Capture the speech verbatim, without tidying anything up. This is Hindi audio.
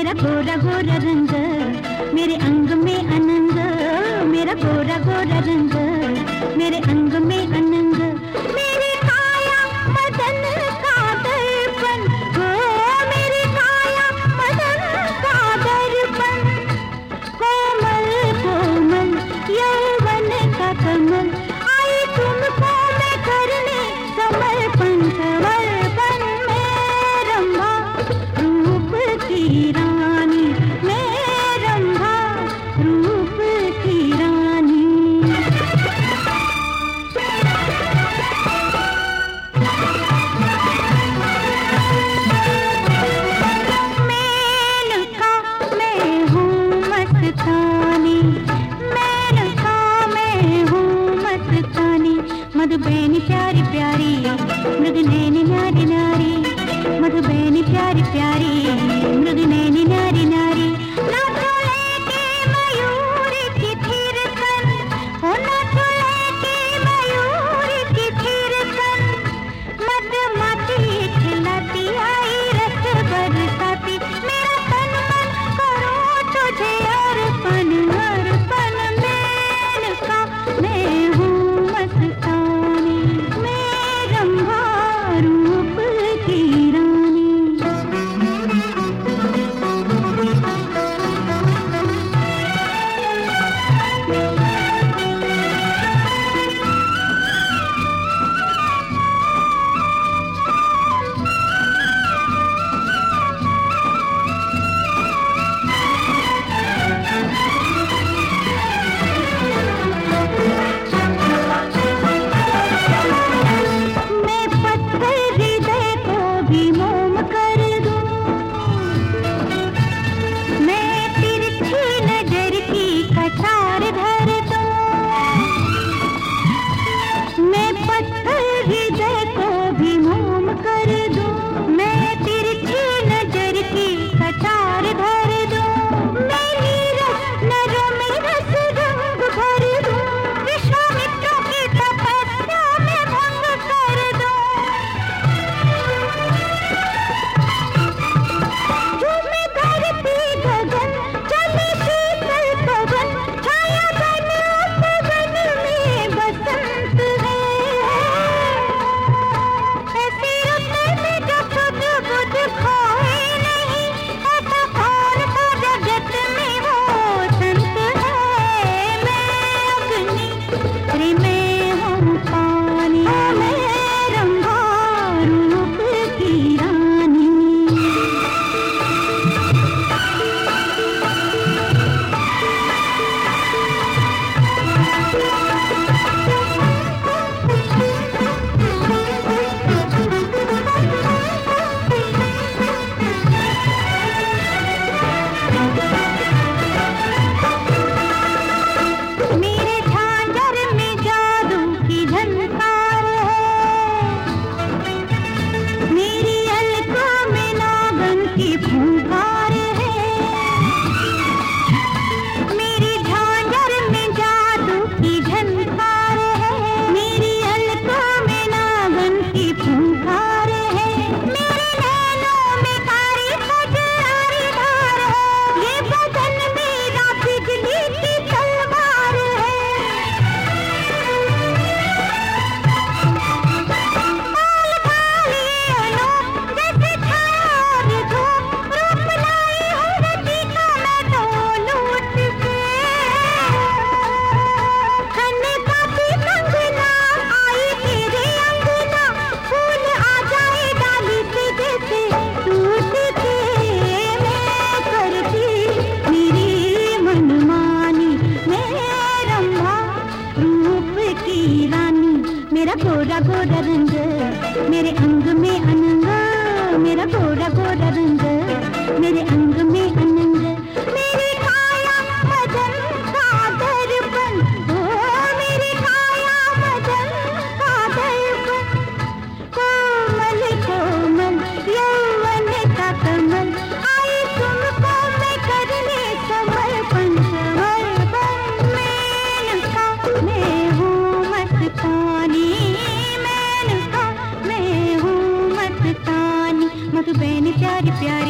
मेरा गोरा गोरा रंग, मेरे अंग में अनंग, मेरा गोरा गोरा रंग, मेरे अंग में अनंग, मेरी काया मदन का दर्पण, ओ मेरी काया मदन का दर्पण, कोमल कोमल यौवन का कमल, आई तुमको मैं करने समर्पण समर्पण, मैं रंभा रूप की रानी, मैं रंभा रूप की रानी। मेनका मैं हूँ मस्तानी, मेनका मैं हूँ मस्तानी, मधुबैनी प्यारी प्यारी, मृगनैनी नारी नारी, मधुबैनी प्यारी प्यारी, मृगनैनी नारी नारी, नाचो लेके मयूर की थिरकन, ओ नाचो लेके मयूर की थिरकन, मधुमाती खिलाती आई रस बरसाती, मेरा तन मन करो तुझे अर्पण अर्पण, मेनका मैं हूँ मस्तानी, मैं रंभा रूप की रानी। मैं पत्थर हृदय को भी मोम कर दूं, मैं तिरछी नजर की कटार धर दूं, मैं पत्थर हृदय को भी मोम कर दूं, मैं तिरछी नजर की कटार धर दूं, मैं नीरस नरम रस रंग भर दूं, विश्वामित्रों की तपस्या में भंग कर दूं, झूमे धरती गगन, चले शीतल पवन, छाया बन उपवन में बसंत है, ऐसी रुत में जो खुद बुध खोए नहीं, ऐसा कौन सा जगत में वो संत है, मैं अग्नि रे मैं हूँ पानी, मैं रंभा रूप की रानी। मेरे झांझर में जादू की झनकार है, मेरी अलकों में नागन की फुंकार है, मेरी झांझर में जादू की झनकार है, मेरी अलकों में नागन की फुंकार है, मेरे नैनों में कारी कजरारी धार है, ये बदन मेरा बिजली की तलवार है, बाल बाली अनोख जैसे छाया और धूप, रूप लाई हूँ रतिका मैं तो लूट के, खन्ने पाती कंगना आई तेरे अंगना, फूल आ जाए डाली पे जैसे टूट के, मैं करती मेरी मनमानी, मैं रंभा रूप की रानी, मेरा गोरा गोरा रंग, मेरे अंग में अनंग, मेरा गोरा गोरा रंग, मेरे अंग में अनंग, मेरी काया मदन का दर्पण, ओ मेरी काया मदन का दर्पण, कोमल कोमल यौवन का कमल, आई तुमको मैं करने समर्पण समर्पण, मेनका मैं हूँ मस्तानी, मेनका मैं हूँ मस्तानी, मधुबैनी प्यारी प्यारी,